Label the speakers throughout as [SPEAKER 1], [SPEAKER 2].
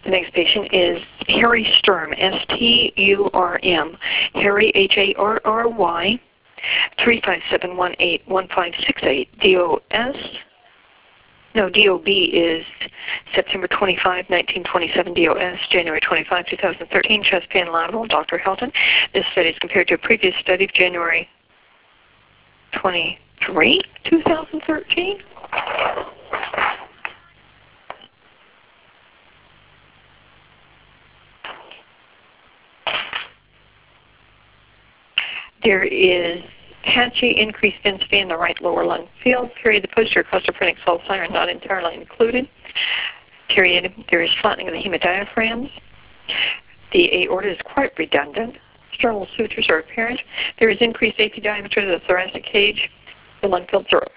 [SPEAKER 1] The next patient is Harry Sturm, S-T-U-R-M. Harry, H-A-R-R-Y, 357181568. DOB is September 25, 1927. DOS, January 25, 2013. Chest pain lateral, Dr. Helton. This study is compared to a previous study of January 23, 2013. There is patchy increased density in the right lower lung field. Period. The posterior costophrenic sulci are not entirely included. Period. There is flattening of the hemodiaphragms. The aorta is quite redundant. Sternal sutures are apparent. There is increased AP diameter of the thoracic cage. The lung fields are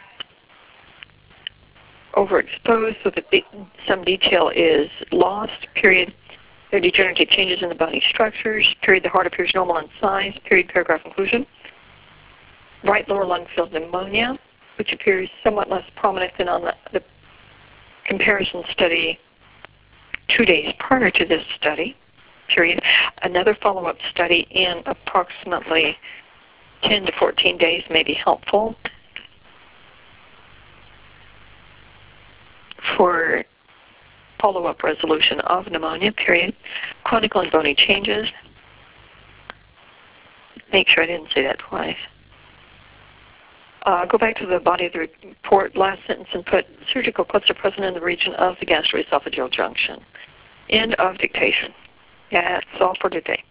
[SPEAKER 1] overexposed, so that some detail is lost. Period. There are degenerative changes in the body structures. Period. The heart appears normal in size. Period. Paragraph conclusion. Right lower lung field pneumonia, which appears somewhat less prominent than on the comparison study 2 days prior to this study. Period. Another follow-up study in approximately 10 to 14 days may be helpful for follow-up resolution of pneumonia. Period. Chronic and bony changes. Make sure I didn't say that twice. Go back to the body of the report, last sentence, and put surgical clips are present in the region of the gastroesophageal junction. End of dictation. Yeah, that's all for today.